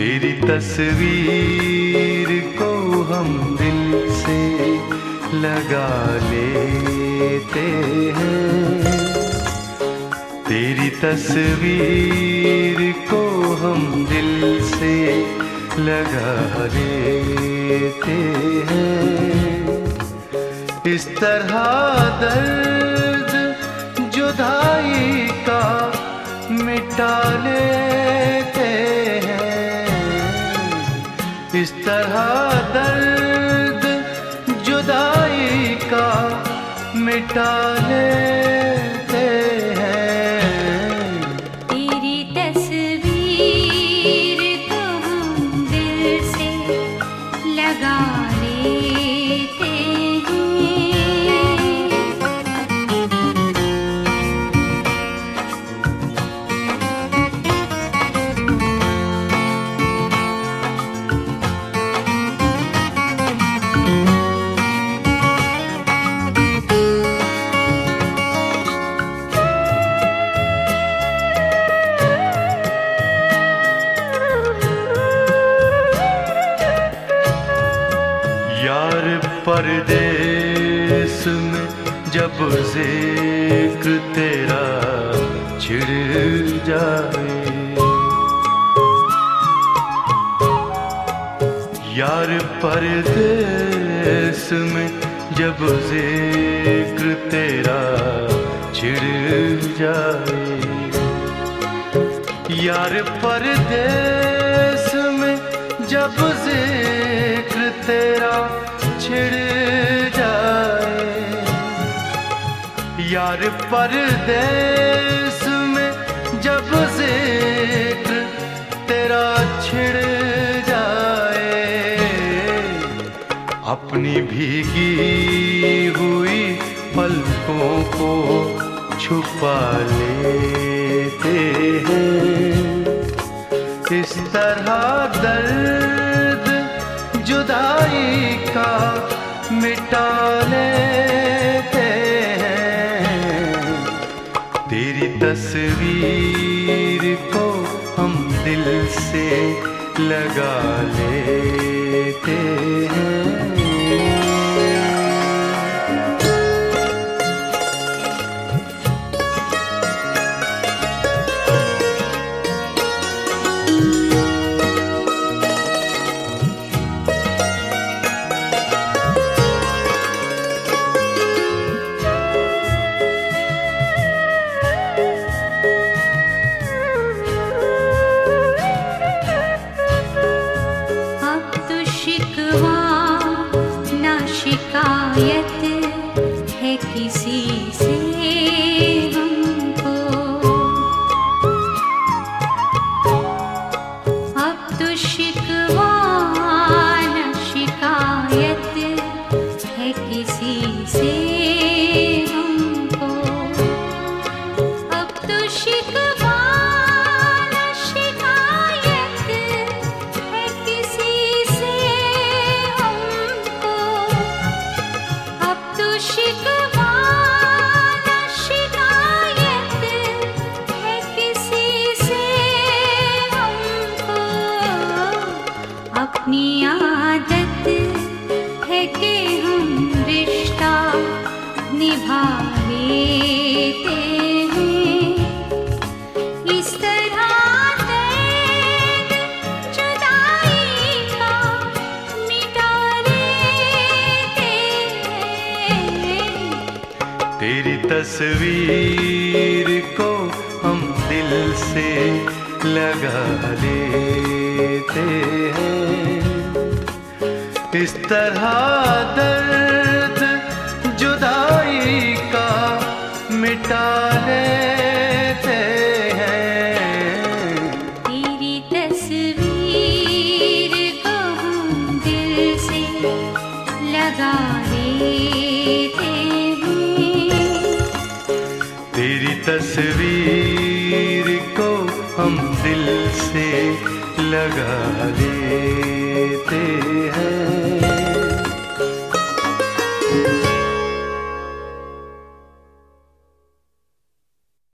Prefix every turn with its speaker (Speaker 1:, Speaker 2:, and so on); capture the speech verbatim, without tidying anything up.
Speaker 1: तेरी तस्वीर को हम दिल से लगा लेते हैं। तेरी तस्वीर को हम दिल से लगा लेते हैं। इस तरह दर्द जुदाई का मिटा लेते हैं। इस तरह दर्द जुदाई का मिटा लेते हैं।
Speaker 2: तेरी तस्वीर को हम दिल से लगा लेते
Speaker 1: यार परदेस में जब ज़िक्र तेरा छिड़ जाए, यार परदेस में जब ज़िक्र तेरा छिड़ जाए, यार परदेस में जब ज़िक्र तेरा छिड़ जाए, यार परदेस में जब ज़िक्र तेरा छिड़ जाए, अपनी भीगी हुई पलकों को छुपा लेते हैं। इस तरह दर्द जुदाई का मिटा लेते हैं। तेरी तस्वीर को हम दिल से लगा लेते हैं।
Speaker 2: शिकायत है किसी से हमको, अब तो शिकवा न शिकायत है किसी से हमको, अब तो शिकवा न शिकायत है किसी से हमको, शिकवा न शिकायत है किसी से हमको। अपनी आदत है कि हम रिश्ता निभा लेते हैं। इस तरह दर्द जुदाई का मिटा लेते हैं।
Speaker 1: तेरी तस्वीर को हम दिल से लगा लेते हैं। इस तरह दर्द जुदाई का मिटा लेते हैं।
Speaker 2: तेरी तस्वीर को हम दिल से लगा लेते हैं।
Speaker 1: तेरी तस्वीर को हम दिल से लगा लेते